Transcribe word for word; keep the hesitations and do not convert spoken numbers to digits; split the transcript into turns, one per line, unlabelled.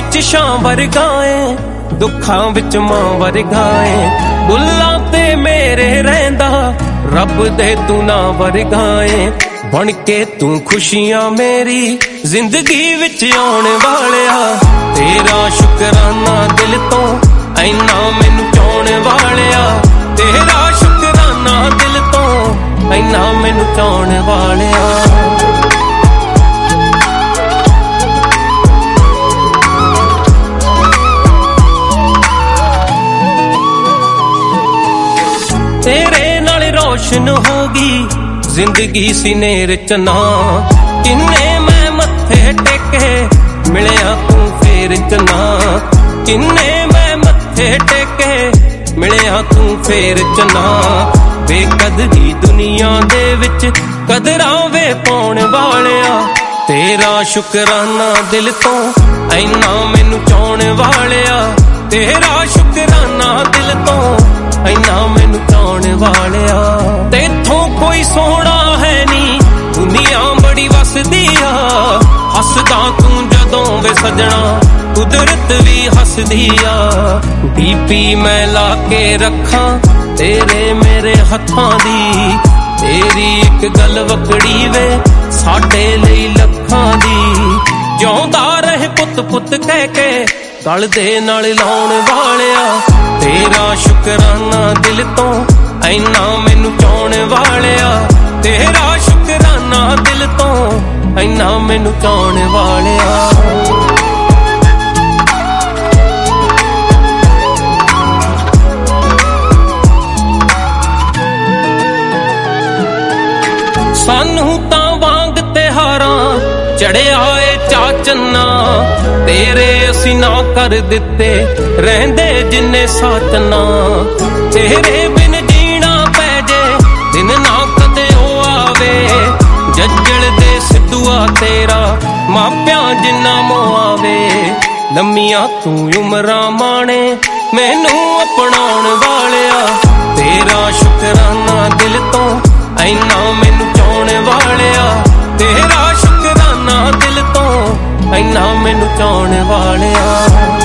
विच छां वर्गा ऐ दुखां विच मां वर्गा ऐ बुल्लां ते मेरे रहिंदा रब दे तू ना वर्गा ऐ बन के तू खुशियां मेरी जिंदगी विच आउण वालिया तेरा शुकराना दिल तो ऐना मैनू चाउण वालिया तेरा शुकराना दिल तो ऐना मैनू चाउण वालिया तेरे नाल रोशन होगी जिंदगी सीनेर चना किन्ने मैं मत्थे टेके मिलिया तू फेर चना किन्ने मैं मत्थे टेके मिलिया तू फेर चना बेकदरी दुनिया दे विच कदरां वे पाउण वालिया तेरा शुकराना दिल तो ऐना मैनू चाउण वालिया तेरा शुकराना दिल तो ऐना मैनू चाउण वालिया तेथों कोई सोहना है नी दुनिया बड़ी वसदी आ हसदा तू जदों वे सजना कुदरत भी हसदी आ डीपी मैं ला के रखा तेरे मेरे हथां दी तेरी एक गल वकड़ी वे साडे लई लखां दी जिउंदा रहे पुत पुत कह के गल दे नाल लाउण वालिया तेरा शुकराना दिल तो ऐना मैनू चाउण वालिया तेरा शुकराना दिल तो ऐना मैनू चाउण वालिया सानू तां वांग तिहारां चढ़िया ए चाचना तेरे असी ना कर दिते रहंदे जिन्ने साचना तेरे बिन जीना पै जे दिन ना कदे ओ आवे जज्जल दे सिद्धुआ तेरा मापियां जिन्ना मोआवे लम्मियां तू उमरां माणे मैनू अपनाउण वालिया तेरा शुकराना दिल तो ऐना मैनू चाउण वालिया तेरा शुकराना दिल तो ऐना मैनू चाउण वालिया।